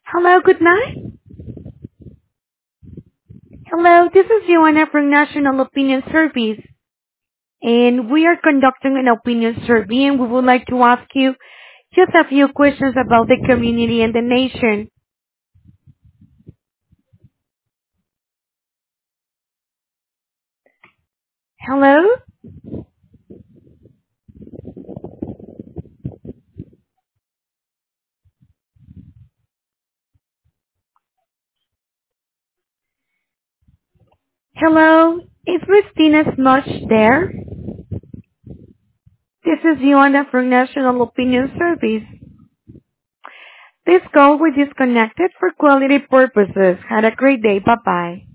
Hello, good night. Hello, this is Joanna from National Opinion Service, and we are conducting an opinion survey, and we would like to ask you just a few questions about the community and the nation. Hello? Hello? Is Christina Smush there? This is Joanna from National Opinion Service. This call was disconnected for quality purposes. Had a great day. Bye-bye.